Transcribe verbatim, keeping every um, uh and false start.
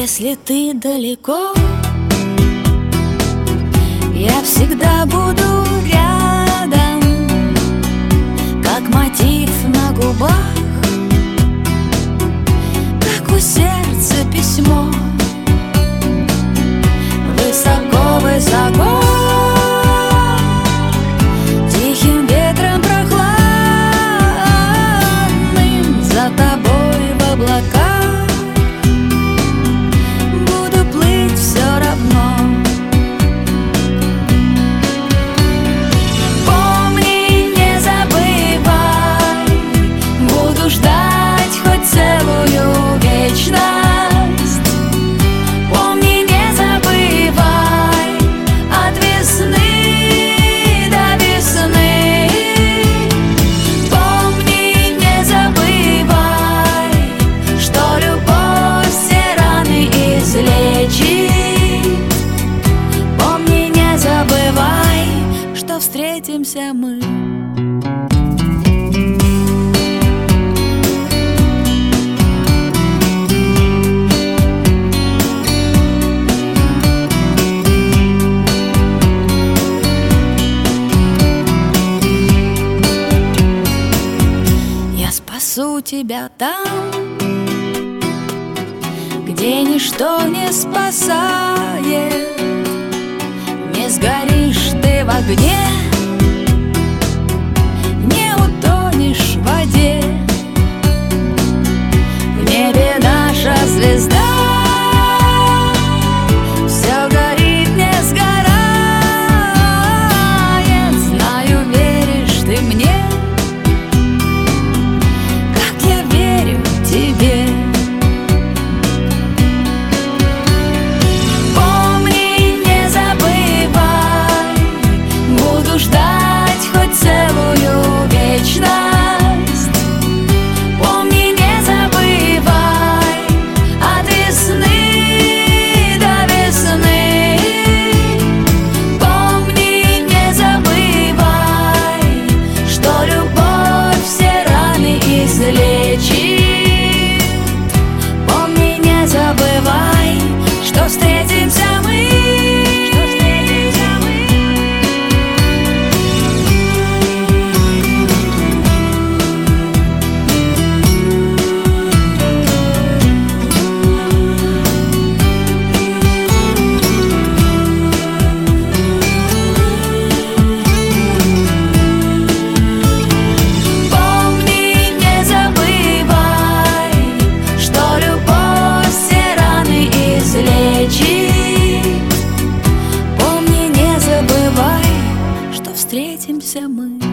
Если ты далеко, я всегда буду рядом, как мотив на губах, как у сердца письмо. Высоко-высоко, тихим ветром прохладным, за тобой в облаках буду плыть все равно. Помни, не забывай, буду ждать хоть целую вечность. Помни, не забывай, от весны до весны. Помни, не забывай, что любовь все раны излечит. Помни, не забывай, что встретимся мы. Спасу тебя там, где ничто не спасает. Не сгоришь ты в огне, не утонешь в воде. В небе наша звезда все горит, не сгорает. Знаю, веришь ты мне, тебе. Помни, не забывай, буду ждать хоть целую вечность. Помни, не забывай, от весны до весны. Помни, не забывай, что любовь все раны излечит. Забывай, что встретимся мы, что встретимся мы. Помни, не забывай, что любовь излечит. Помни, не забывай, что встретимся мы.